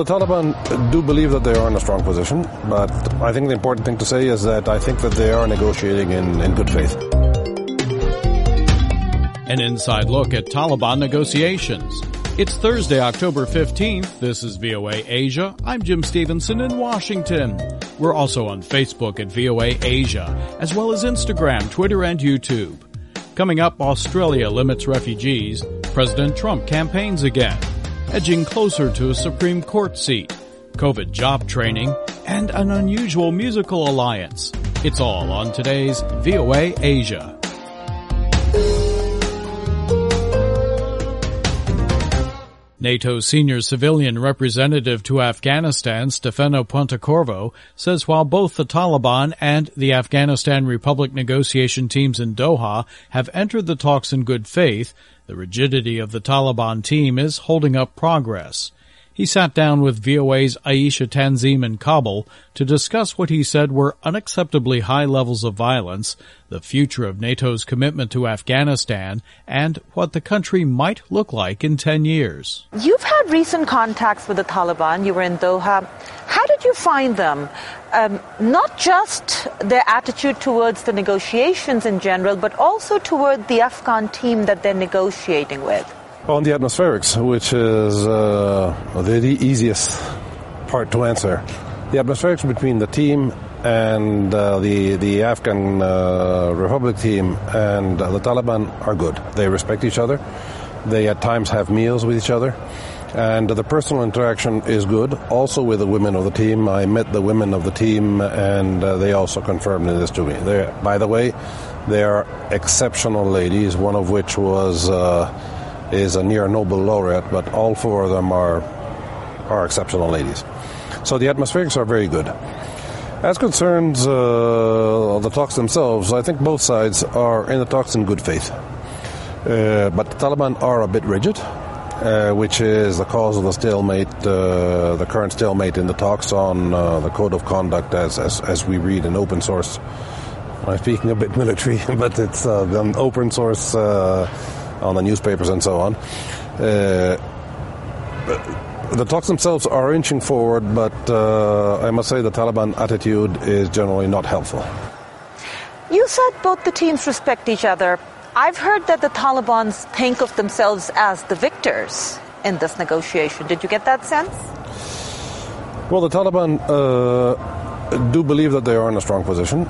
the Taliban do believe that they are in a strong position, but I think the important thing to say is that I think that they are negotiating in good faith. An inside look at Taliban negotiations. It's Thursday, October 15th. This is VOA Asia. I'm Jim Stevenson in Washington. We're also on Facebook at VOA Asia, as well as Instagram, Twitter, and YouTube. Coming up, Australia limits refugees. President Trump campaigns again. Edging closer to a Supreme Court seat. COVID job training, and an unusual musical alliance. It's all on today's VOA Asia. NATO's senior civilian representative to Afghanistan, Stefano Pontecorvo, says while both the Taliban and the Afghanistan Republic negotiation teams in Doha have entered the talks in good faith, the rigidity of the Taliban team is holding up progress. He sat down with VOA's Aisha Tanzim in Kabul to discuss what he said were unacceptably high levels of violence, the future of NATO's commitment to Afghanistan, and what the country might look like in 10 years. You've had recent contacts with the Taliban. You were in Doha. How did you find them? Not just their attitude towards the negotiations in general, but also toward the Afghan team that they're negotiating with. On the atmospherics, which is the easiest part to answer. The atmospherics between the team and the Afghan Republic team and the Taliban are good. They respect each other. They at times have meals with each other. And the personal interaction is good, also with the women of the team. I met the women of the team, and they also confirmed this to me. By the way, they are exceptional ladies, one of which is a near Nobel laureate, but all four of them are exceptional ladies. So the atmospherics are very good. As concerns the talks themselves, I think both sides are in the talks in good faith. But the Taliban are a bit rigid, which is the cause of the stalemate, the current stalemate in the talks on the code of conduct as we read in open source. I'm speaking a bit military, but it's an open source on the newspapers and so on. The talks themselves are inching forward, but I must say the Taliban attitude is generally not helpful. You said both the teams respect each other. I've heard that the Taliban think of themselves as the victors in this negotiation. Did you get that sense? Well, the Taliban do believe that they are in a strong position.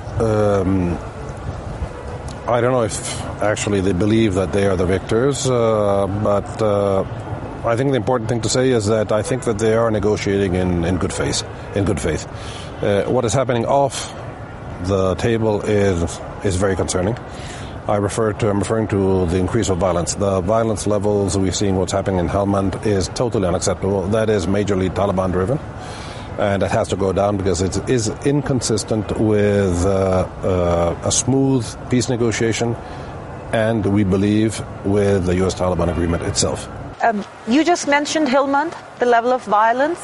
I don't know if actually they believe that they are the victors, but I think the important thing to say is that I think that they are negotiating in good faith. What is happening off the table is very concerning. I'm referring to the increase of violence. The violence levels we're seeing what's happening in Helmand is totally unacceptable. That is majorly Taliban driven. And it has to go down because it is inconsistent with a smooth peace negotiation and, we believe, with the U.S. Taliban agreement itself. You just mentioned Helmand, the level of violence.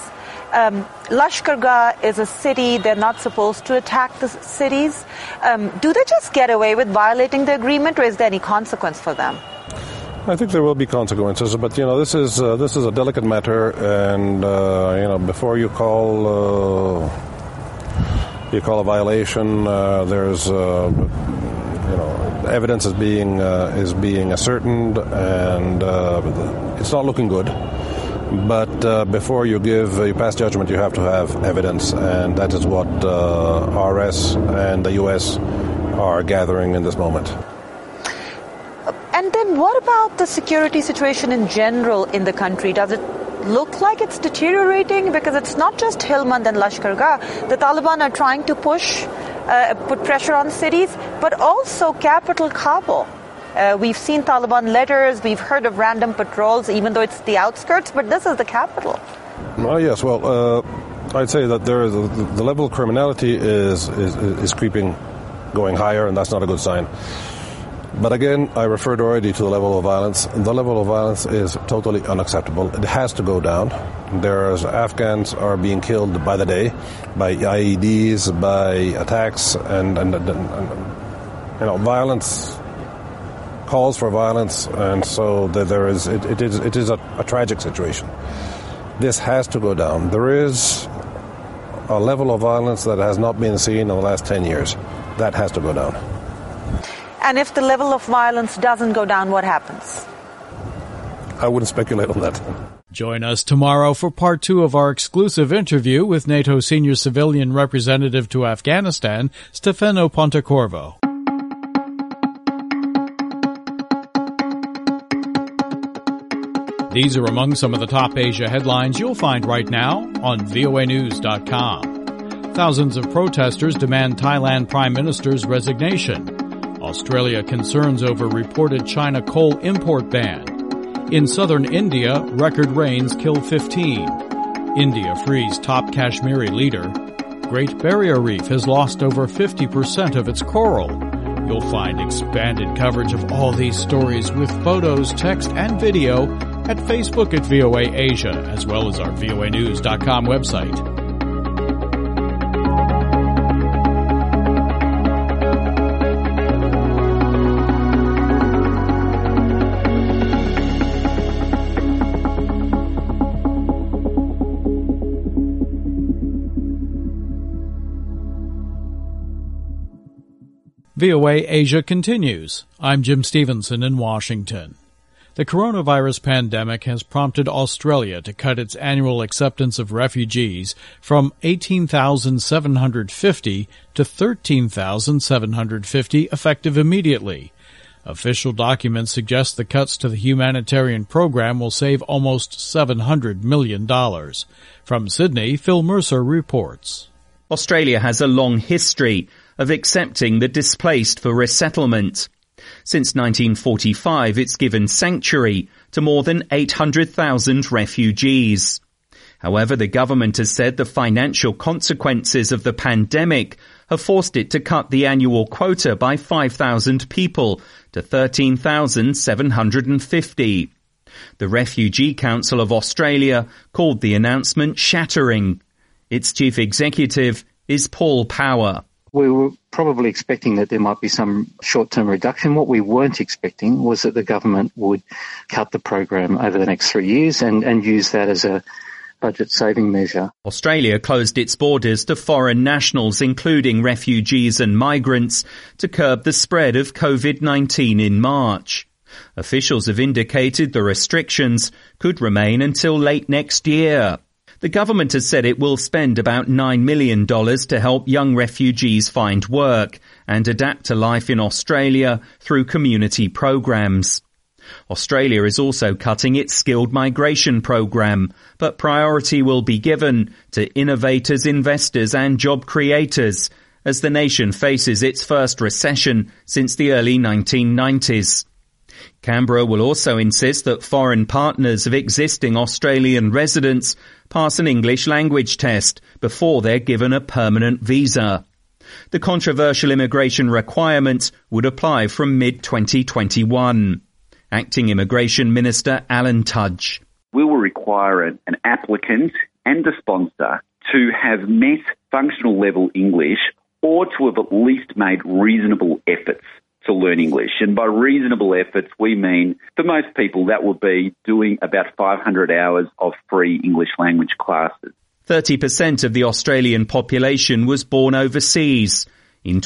Lashkargah is a city. They're not supposed to attack the cities. Do they just get away with violating the agreement, or is there any consequence for them? I think there will be consequences, but this is a delicate matter, and before you call a violation, there's evidence is being ascertained, and it's not looking good. But before you pass judgment, you have to have evidence, and that is what RS and the U.S. are gathering in this moment. And then what about the security situation in general in the country? Does it look like it's deteriorating? Because it's not just Helmand and Lashkargah. The Taliban are trying to put pressure on cities, but also capital Kabul. We've seen Taliban letters, we've heard of random patrols, even though it's the outskirts, but this is the capital. Yes, well, I'd say that there is the level of criminality is creeping, going higher, and that's not a good sign. But again, I referred already to the level of violence. The level of violence is totally unacceptable. It has to go down. Afghans are being killed by the day, by IEDs, by attacks, and violence calls for violence, and so it is a tragic situation. This has to go down. There is a level of violence that has not been seen in the last 10 years. That has to go down. And if the level of violence doesn't go down, what happens? I wouldn't speculate on that. Join us tomorrow for part 2 of our exclusive interview with NATO Senior Civilian Representative to Afghanistan, Stefano Pontecorvo. These are among some of the top Asia headlines you'll find right now on voanews.com. Thousands of protesters demand Thailand Prime Minister's resignation. Australia concerns over reported China coal import ban. In southern India, record rains kill 15. India frees top Kashmiri leader. Great Barrier Reef has lost over 50% of its coral. You'll find expanded coverage of all these stories with photos, text, and video at Facebook at VOA Asia, as well as our voanews.com website. VOA Asia continues. I'm Jim Stevenson in Washington. The coronavirus pandemic has prompted Australia to cut its annual acceptance of refugees from 18,750 to 13,750 effective immediately. Official documents suggest the cuts to the humanitarian program will save almost $700 million. From Sydney, Phil Mercer reports. Australia has a long history of accepting the displaced for resettlement. Since 1945, it's given sanctuary to more than 800,000 refugees. However, the government has said the financial consequences of the pandemic have forced it to cut the annual quota by 5,000 people to 13,750. The Refugee Council of Australia called the announcement shattering. Its chief executive is Paul Power. We were probably expecting that there might be some short-term reduction. What we weren't expecting was that the government would cut the program over the next 3 years and use that as a budget-saving measure. Australia closed its borders to foreign nationals, including refugees and migrants, to curb the spread of COVID-19 in March. Officials have indicated the restrictions could remain until late next year. The government has said it will spend about $9 million to help young refugees find work and adapt to life in Australia through community programs. Australia is also cutting its skilled migration program, but priority will be given to innovators, investors and job creators as the nation faces its first recession since the early 1990s. Canberra will also insist that foreign partners of existing Australian residents pass an English language test before they're given a permanent visa. The controversial immigration requirement would apply from mid-2021. Acting Immigration Minister Alan Tudge. We will require an applicant and a sponsor to have met functional level English or to have at least made reasonable efforts to learn English. And by reasonable efforts, we mean, for most people, that would be doing about 500 hours of free English language classes. 30% of the Australian population was born overseas. In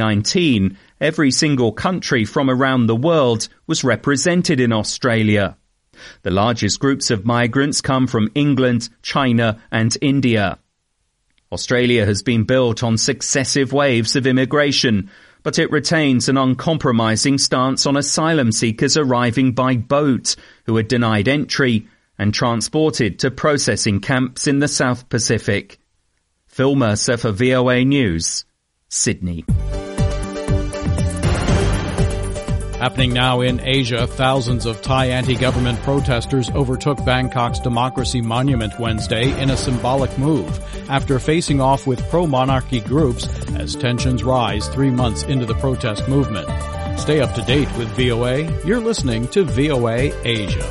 2019, every single country from around the world was represented in Australia. The largest groups of migrants come from England, China and India. Australia has been built on successive waves of immigration, but it retains an uncompromising stance on asylum seekers arriving by boat who are denied entry and transported to processing camps in the South Pacific. Phil Mercer for VOA News, Sydney. Happening now in Asia, thousands of Thai anti-government protesters overtook Bangkok's Democracy Monument Wednesday in a symbolic move after facing off with pro-monarchy groups as tensions rise 3 months into the protest movement. Stay up to date with VOA. You're listening to VOA Asia.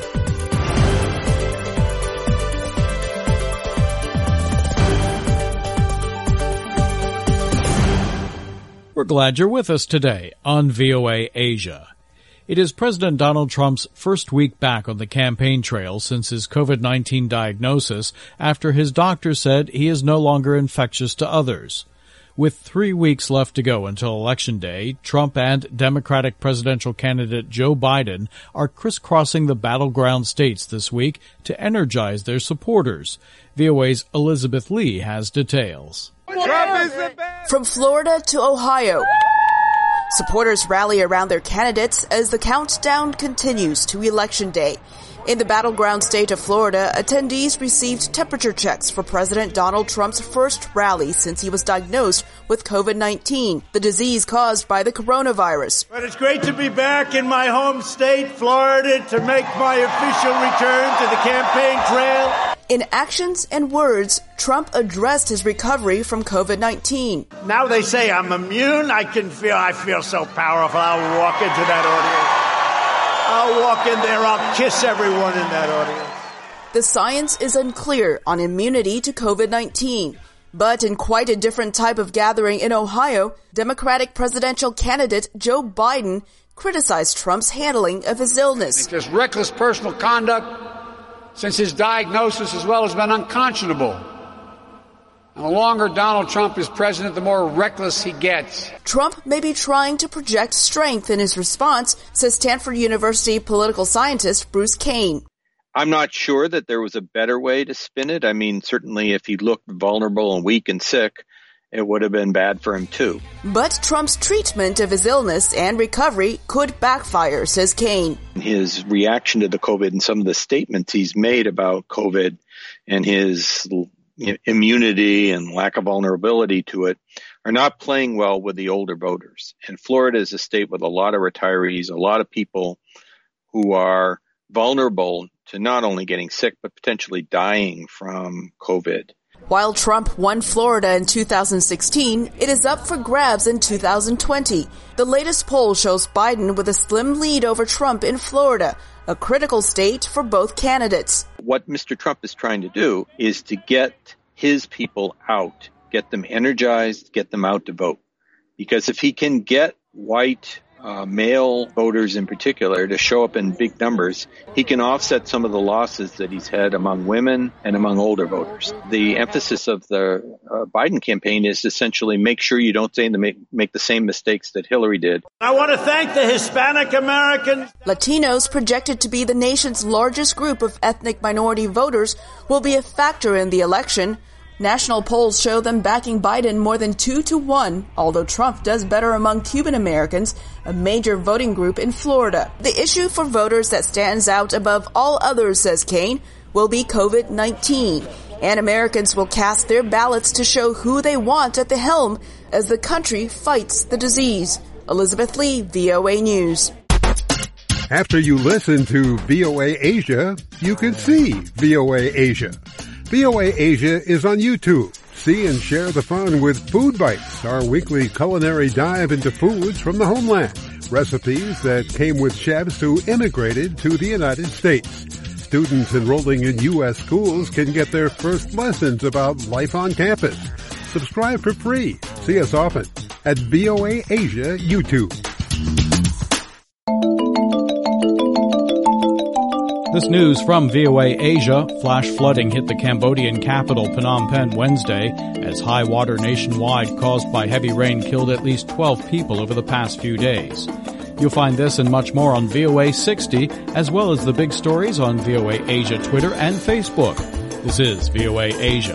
We're glad you're with us today on VOA Asia. It is President Donald Trump's first week back on the campaign trail since his COVID-19 diagnosis after his doctor said he is no longer infectious to others. With 3 weeks left to go until Election Day, Trump and Democratic presidential candidate Joe Biden are crisscrossing the battleground states this week to energize their supporters. VOA's Elizabeth Lee has details. From Florida to Ohio, supporters rally around their candidates as the countdown continues to Election Day. In the battleground state of Florida, attendees received temperature checks for President Donald Trump's first rally since he was diagnosed with COVID-19, the disease caused by the coronavirus. But it's great to be back in my home state, Florida, to make my official return to the campaign trail. In actions and words, Trump addressed his recovery from COVID-19. Now they say I'm immune. I feel so powerful. I'll walk into that audience. I'll walk in there, I'll kiss everyone in that audience. The science is unclear on immunity to COVID-19. But in quite a different type of gathering in Ohio, Democratic presidential candidate Joe Biden criticized Trump's handling of his illness. Just reckless personal conduct since his diagnosis as well has been unconscionable. And the longer Donald Trump is president, the more reckless he gets. Trump may be trying to project strength in his response, says Stanford University political scientist Bruce Kane. I'm not sure that there was a better way to spin it. I mean, certainly if he looked vulnerable and weak and sick, it would have been bad for him too. But Trump's treatment of his illness and recovery could backfire, says Kane. His reaction to the COVID and some of the statements he's made about COVID and his immunity and lack of vulnerability to it are not playing well with the older voters. And Florida is a state with a lot of retirees, a lot of people who are vulnerable to not only getting sick, but potentially dying from COVID. While Trump won Florida in 2016, it is up for grabs in 2020. The latest poll shows Biden with a slim lead over Trump in Florida, a critical state for both candidates. What Mr. Trump is trying to do is to get his people out, get them energized, get them out to vote. Because if he can get white male voters in particular to show up in big numbers, he can offset some of the losses that he's had among women and among older voters. The emphasis of the Biden campaign is essentially make sure you don't make the same mistakes that Hillary did. I want to thank the Hispanic Americans. Latinos, projected to be the nation's largest group of ethnic minority voters, will be a factor in the election. National polls show them backing Biden more than 2-1, although Trump does better among Cuban Americans, a major voting group in Florida. The issue for voters that stands out above all others, says Kane, will be COVID-19, and Americans will cast their ballots to show who they want at the helm as the country fights the disease. Elizabeth Lee, VOA News. After you listen to VOA Asia, you can see VOA Asia. VOA Asia is on YouTube. See and share the fun with Food Bites, our weekly culinary dive into foods from the homeland. Recipes that came with chefs who immigrated to the United States. Students enrolling in U.S. schools can get their first lessons about life on campus. Subscribe for free. See us often at VOA Asia YouTube. This news from VOA Asia. Flash flooding hit the Cambodian capital Phnom Penh Wednesday as high water nationwide caused by heavy rain killed at least 12 people over the past few days. You'll find this and much more on VOA 60, as well as the big stories on VOA Asia Twitter and Facebook. This is VOA Asia.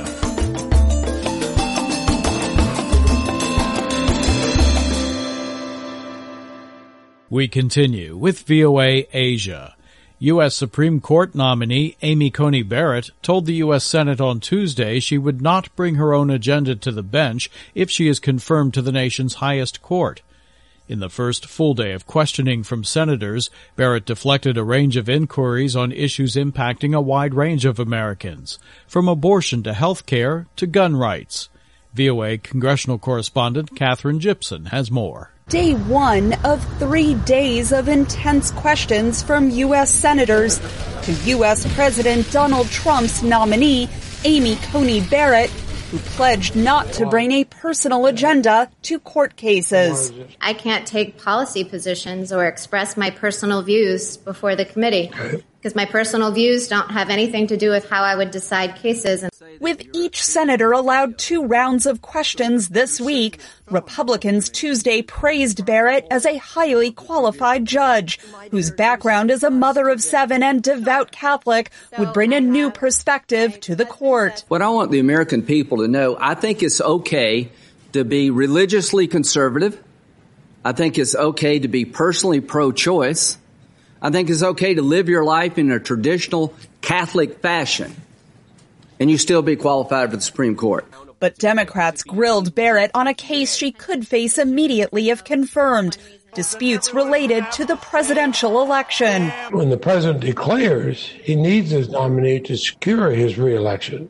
We continue with VOA Asia. U.S. Supreme Court nominee Amy Coney Barrett told the U.S. Senate on Tuesday she would not bring her own agenda to the bench if she is confirmed to the nation's highest court. In the first full day of questioning from senators, Barrett deflected a range of inquiries on issues impacting a wide range of Americans, from abortion to health care to gun rights. VOA congressional correspondent Catherine Gibson has more. Day one of 3 days of intense questions from U.S. senators to U.S. President Donald Trump's nominee, Amy Coney Barrett, who pledged not to bring a personal agenda to court cases. I can't take policy positions or express my personal views before the committee because my personal views don't have anything to do with how I would decide cases. With each senator allowed 2 rounds of questions this week, Republicans Tuesday praised Barrett as a highly qualified judge, whose background as a mother of 7 and devout Catholic would bring a new perspective to the court. What I want the American people to know, I think it's okay to be religiously conservative. I think it's okay to be personally pro-choice. I think it's okay to live your life in a traditional Catholic fashion, and you still be qualified for the Supreme Court. But Democrats grilled Barrett on a case she could face immediately if confirmed, disputes related to the presidential election. When the president declares, he needs his nominee to secure his reelection.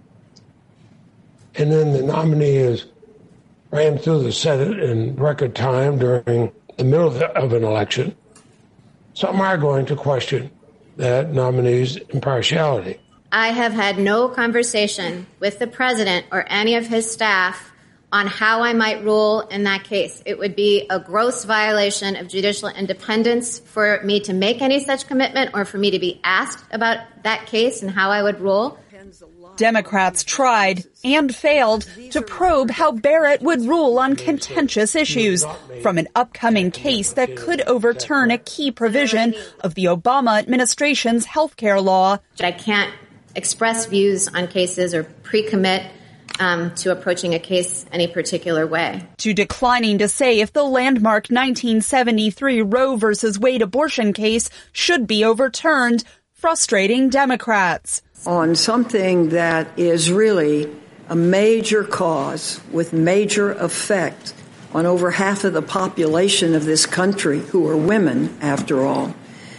And then the nominee is ran through the Senate in record time during the middle of an election. Some are going to question that nominee's impartiality. I have had no conversation with the president or any of his staff on how I might rule in that case. It would be a gross violation of judicial independence for me to make any such commitment or for me to be asked about that case and how I would rule. Democrats tried and failed to probe how Barrett would rule on contentious issues, from an upcoming case that could overturn a key provision of the Obama administration's health care law. I can't express views on cases or pre-commit to approaching a case any particular way. To declining to say if the landmark 1973 Roe v. Wade abortion case should be overturned, frustrating Democrats. On something that is really a major cause with major effect on over half of the population of this country, who are women, after all.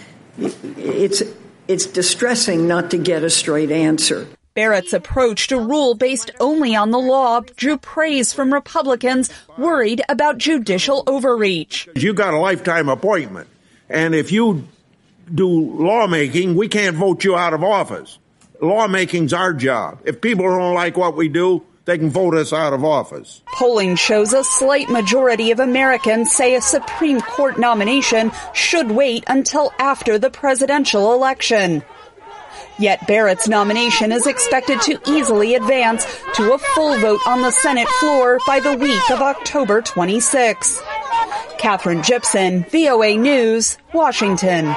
It's distressing not to get a straight answer. Barrett's approach to rule based only on the law drew praise from Republicans worried about judicial overreach. You got a lifetime appointment, and if you do lawmaking, we can't vote you out of office. Lawmaking's our job. If people don't like what we do, they can vote us out of office. Polling shows a slight majority of Americans say a Supreme Court nomination should wait until after the presidential election. Yet Barrett's nomination is expected to easily advance to a full vote on the Senate floor by the week of October 26. Catherine Gibson, VOA News, Washington.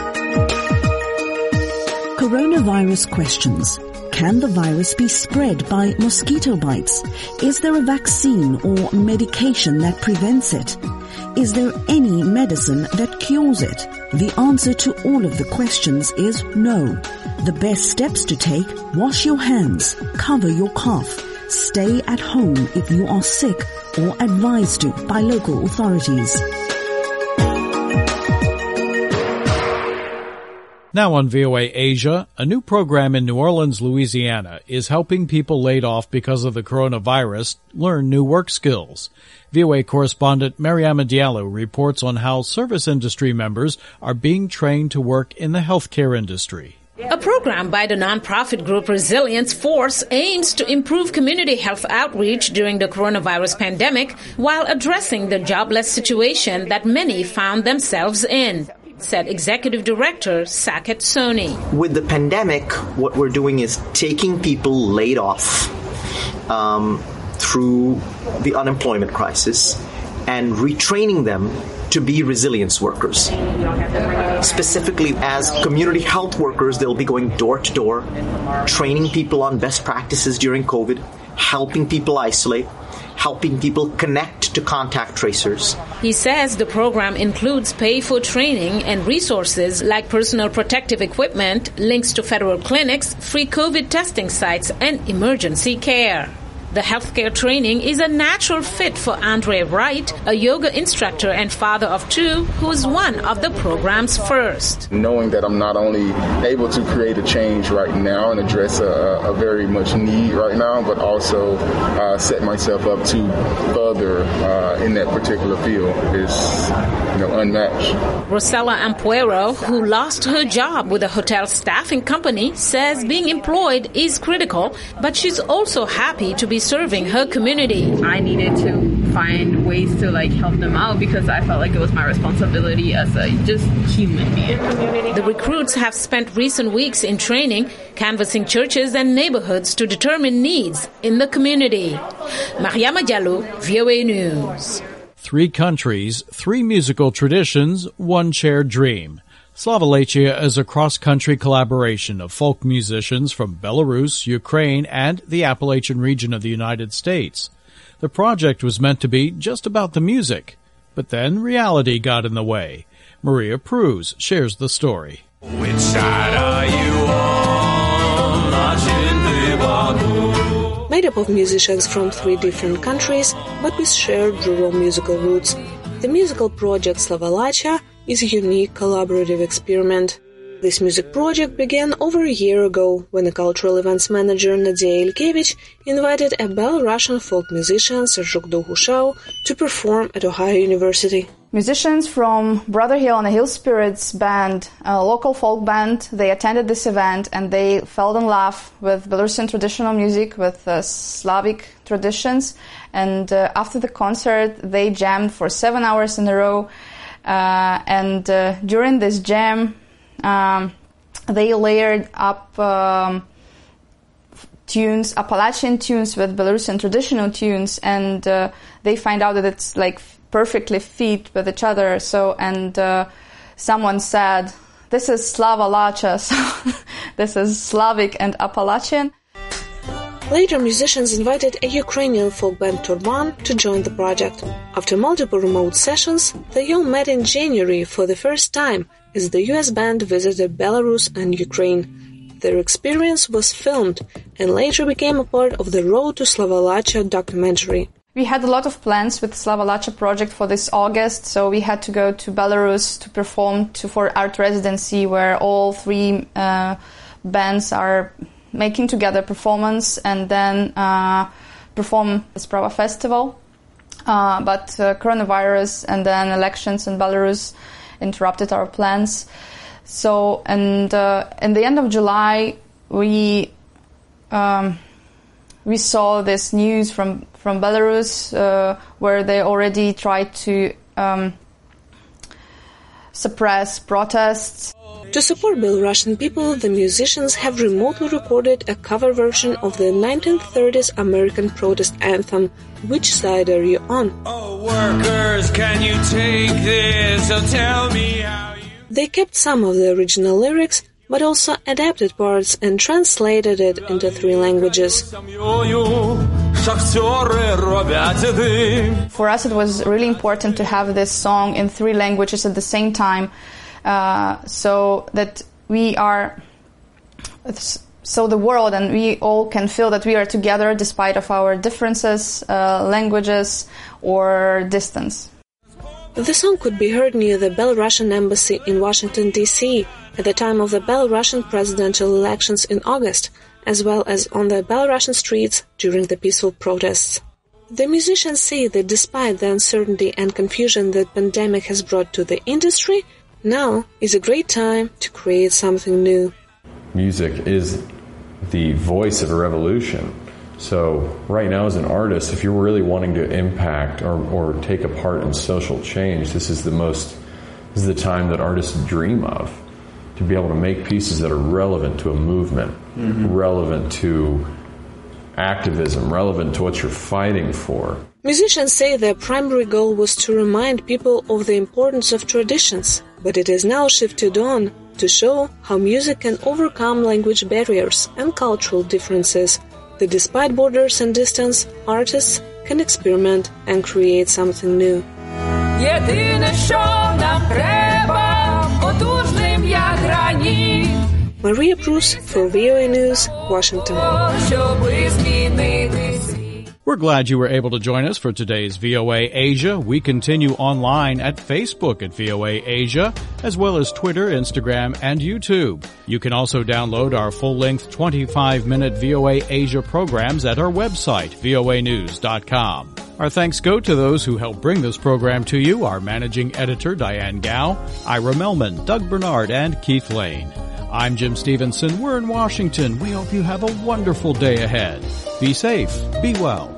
Coronavirus questions. Can the virus be spread by mosquito bites? Is there a vaccine or medication that prevents it? Is there any medicine that cures it? The answer to all of the questions is no. The best steps to take: wash your hands, cover your cough, stay at home if you are sick or advised to by local authorities. Now on VOA Asia, a new program in New Orleans, Louisiana is helping people laid off because of the coronavirus learn new work skills. VOA correspondent Mariama Diallo reports on how service industry members are being trained to work in the healthcare industry. A program by the nonprofit group Resilience Force aims to improve community health outreach during the coronavirus pandemic while addressing the jobless situation that many found themselves in, said Executive Director Saket Soni. With the pandemic, what we're doing is taking people laid off through the unemployment crisis and retraining them to be resilience workers. Specifically, as community health workers, they'll be going door to door, training people on best practices during COVID, helping people isolate, helping people connect to contact tracers. He says the program includes pay for training and resources like personal protective equipment, links to federal clinics, free COVID testing sites, and emergency care. The healthcare training is a natural fit for Andre Wright, a yoga instructor and father of two, who is one of the program's first. Knowing that I'm not only able to create a change right now and address a very much need right now, but also set myself up to further in that particular field is unmatched. Rosella Ampuero, who lost her job with a hotel staffing company, says being employed is critical, but she's also happy to be serving her community. I needed to find ways to help them out because I felt like it was my responsibility as a just human being. The recruits have spent recent weeks in training, canvassing churches and neighborhoods to determine needs in the community. Mariama Diallo, VOA News. 3 countries, 3 musical traditions, 1 shared dream. Slavalacia is a cross-country collaboration of folk musicians from Belarus, Ukraine, and the Appalachian region of the United States. The project was meant to be just about the music, but then reality got in the way. Maria Pruz shares the story. Which side are you on? Made up of musicians from 3 different countries, but with shared rural musical roots, the musical project Slavalacia is a unique collaborative experiment. This music project began over a year ago when a cultural events manager Nadia Ilkevich invited a Belarusian folk musician Serjuk Dolgushau to perform at Ohio University. Musicians from Brother Hill and the Hill Spirits band, a local folk band, they attended this event and they fell in love with Belarusian traditional music, with Slavic traditions. And after the concert, they jammed for 7 hours in a row. And during this jam, they layered up tunes, Appalachian tunes with Belarusian traditional tunes, and they find out that it's perfectly fit with each other. Someone said, "This is Slavalacia," so this is Slavic and Appalachian. Later, musicians invited a Ukrainian folk band Turban to join the project. After multiple remote sessions, they all met in January for the first time as the US band visited Belarus and Ukraine. Their experience was filmed and later became a part of the Road to Slavalacia documentary. We had a lot of plans with Slavalacia project for this August, so we had to go to Belarus to perform for art residency, where all 3 bands are making together performance and then perform this Prava festival. But coronavirus and then elections in Belarus interrupted our plans. So, and in the end of July, we saw this news from Belarus where they already tried to suppress protests. To support Belarusian people, the musicians have remotely recorded a cover version of the 1930s American protest anthem, "Which Side Are You On?" Oh, workers, can you take this? So tell me how you... They kept some of the original lyrics, but also adapted parts and translated it into 3 languages. For us, it was really important to have this song in 3 languages at the same time, so that so the world and we all can feel that we are together despite of our differences, languages or distance. The song could be heard near the Belarusian embassy in Washington, D.C. at the time of the Belarusian presidential elections in August, as well as on the Belarusian streets during the peaceful protests. The musicians say that despite the uncertainty and confusion that the pandemic has brought to the industry, now is a great time to create something new. Music is the voice of a revolution. So right now as an artist, if you're really wanting to impact or take a part in social change, this is the time that artists dream of, to be able to make pieces that are relevant to a movement, relevant to activism, relevant to what you're fighting for. Musicians say their primary goal was to remind people of the importance of traditions, but it is now shifted on to show how music can overcome language barriers and cultural differences, that despite borders and distance, artists can experiment and create something new. Maria Pruz for VOA News, Washington. We're glad you were able to join us for today's VOA Asia. We continue online at Facebook at VOA Asia, as well as Twitter, Instagram, and YouTube. You can also download our full-length 25-minute VOA Asia programs at our website, voanews.com. Our thanks go to those who helped bring this program to you, our managing editor, Diane Gao, Ira Melman, Doug Bernard, and Keith Lane. I'm Jim Stevenson. We're in Washington. We hope you have a wonderful day ahead. Be safe, be well.